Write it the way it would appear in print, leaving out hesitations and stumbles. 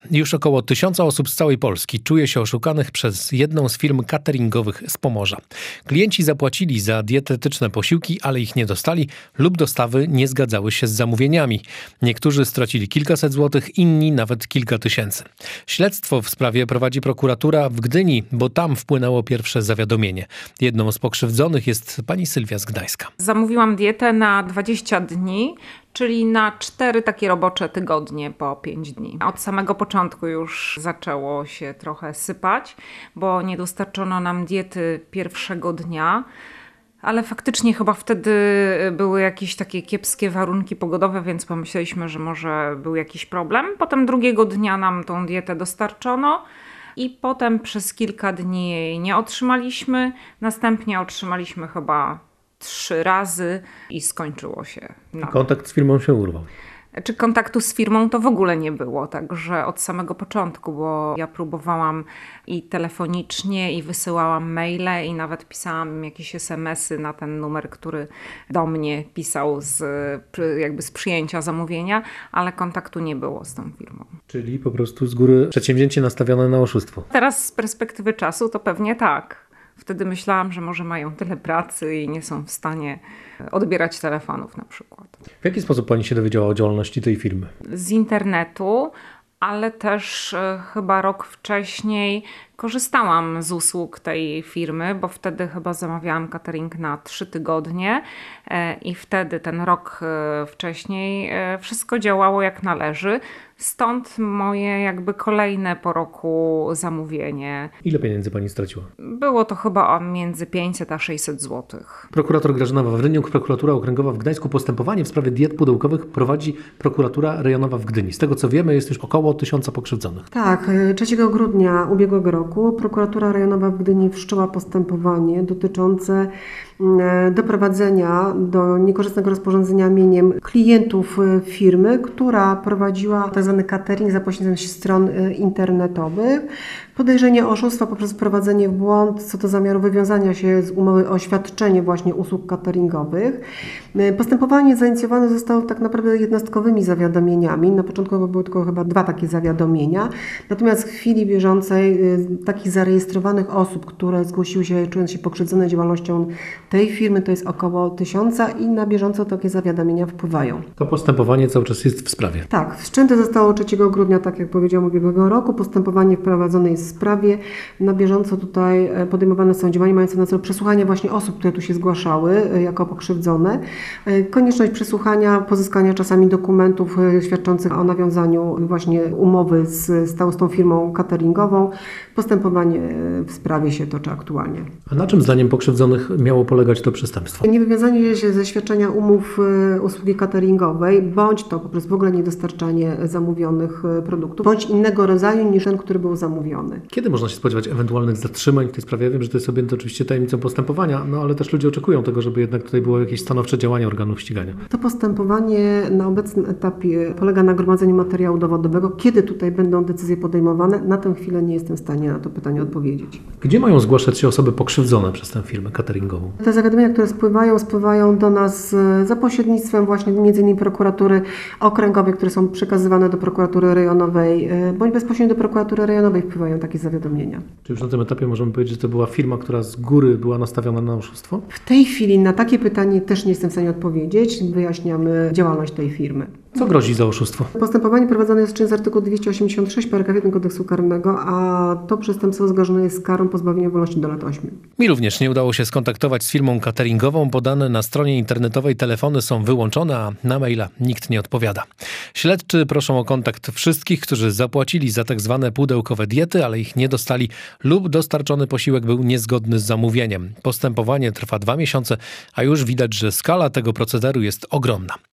Już około 1000 osób z całej Polski czuje się oszukanych przez jedną z firm cateringowych z Pomorza. Klienci zapłacili za dietetyczne posiłki, ale ich nie dostali lub dostawy nie zgadzały się z zamówieniami. Niektórzy stracili kilkaset złotych, inni nawet kilka tysięcy. Śledztwo w sprawie prowadzi prokuratura w Gdyni, bo tam wpłynęło pierwsze zawiadomienie. Jedną z pokrzywdzonych jest pani Sylwia z Gdańska. Zamówiłam dietę na 20 dni, czyli na 4 takie robocze tygodnie po 5 dni. Od samego początku już zaczęło się trochę sypać, bo nie dostarczono nam diety pierwszego dnia. Ale faktycznie chyba wtedy były jakieś takie kiepskie warunki pogodowe, więc pomyśleliśmy, że może był jakiś problem. Potem drugiego dnia nam tą dietę dostarczono i potem przez kilka dni jej nie otrzymaliśmy. Następnie otrzymaliśmy chyba 3 razy i skończyło się. Kontakt z firmą się urwał. Czy kontaktu z firmą to w ogóle nie było, także od samego początku, bo ja próbowałam i telefonicznie, i wysyłałam maile, i nawet pisałam jakieś SMS-y na ten numer, który do mnie pisał z przyjęcia zamówienia, ale kontaktu nie było z tą firmą. Czyli po prostu z góry przedsięwzięcie nastawione na oszustwo. Teraz z perspektywy czasu to pewnie tak. Wtedy myślałam, że może mają tyle pracy i nie są w stanie odbierać telefonów na przykład. W jaki sposób pani się dowiedziała o działalności tej firmy? Z internetu, ale też chyba rok wcześniej korzystałam z usług tej firmy, bo wtedy chyba zamawiałam catering na 3 tygodnie i wtedy ten rok wcześniej wszystko działało jak należy. Stąd moje jakby kolejne po roku zamówienie. Ile pieniędzy pani straciła? Było to chyba między 500 a 600 zł. Prokurator Grażyna Wawryniuk, prokuratura okręgowa w Gdańsku. Postępowanie w sprawie diet pudełkowych prowadzi prokuratura rejonowa w Gdyni. Z tego co wiemy, jest już około 1000 pokrzywdzonych. Tak, 3 grudnia ubiegłego roku prokuratura rejonowa w Gdyni wszczęła postępowanie dotyczące doprowadzenia do niekorzystnego rozporządzenia mieniem klientów firmy, która prowadziła tzw. catering za pośrednictwem stron internetowych. Podejrzenie oszustwa poprzez wprowadzenie w błąd co do zamiaru wywiązania się z umowy o świadczenie właśnie usług cateringowych. Postępowanie zainicjowane zostało tak naprawdę jednostkowymi zawiadomieniami. Na początku były tylko chyba 2 takie zawiadomienia. Natomiast w chwili bieżącej takich zarejestrowanych osób, które zgłosiły się, czując się pokrzywdzone działalnością tej firmy, to jest około 1000 i na bieżąco takie zawiadomienia wpływają. To postępowanie cały czas jest w sprawie. Tak, wszczęte zostało 3 grudnia, tak jak powiedziałam, ubiegłego roku. Postępowanie wprowadzone jest w sprawie. Na bieżąco tutaj podejmowane są działania mające na celu przesłuchanie właśnie osób, które tu się zgłaszały jako pokrzywdzone. Konieczność przesłuchania, pozyskania czasami dokumentów świadczących o nawiązaniu właśnie umowy z tą firmą cateringową. Postępowanie w sprawie się toczy aktualnie. A na czym zdaniem pokrzywdzonych miało polegać to przestępstwo? Niewywiązanie się ze świadczenia umów usługi cateringowej, bądź to po prostu w ogóle niedostarczanie zamówionych produktów, bądź innego rodzaju niż ten, który był zamówiony. Kiedy można się spodziewać ewentualnych zatrzymań w tej sprawie? Ja wiem, że to jest objęte oczywiście tajemnicą postępowania, ale też ludzie oczekują tego, żeby jednak tutaj było jakieś stanowcze działanie organów ścigania. To postępowanie na obecnym etapie polega na gromadzeniu materiału dowodowego. Kiedy tutaj będą decyzje podejmowane? Na tę chwilę nie jestem w stanie na to pytanie odpowiedzieć. Gdzie mają zgłaszać się osoby pokrzywdzone przez tę firmę cateringową? Te zawiadomienia, które spływają do nas za pośrednictwem właśnie m.in. prokuratury okręgowej, które są przekazywane do prokuratury rejonowej, bądź bezpośrednio do prokuratury rejonowej wpływają takie zawiadomienia. Czy już na tym etapie możemy powiedzieć, że to była firma, która z góry była nastawiona na oszustwo? W tej chwili na takie pytanie też nie jestem w stanie odpowiedzieć. Wyjaśniamy działalność tej firmy. Co grozi za oszustwo? Postępowanie prowadzone jest z artykułu 286 paragraf 1 Kodeksu Karnego, a to przestępstwo zgrożone jest karą pozbawienia wolności do lat 8. Mi również nie udało się skontaktować z firmą cateringową. Podane na stronie internetowej telefony są wyłączone, a na maila nikt nie odpowiada. Śledczy proszą o kontakt wszystkich, którzy zapłacili za tak zwane pudełkowe diety, ale ich nie dostali lub dostarczony posiłek był niezgodny z zamówieniem. Postępowanie trwa 2 miesiące, a już widać, że skala tego procederu jest ogromna.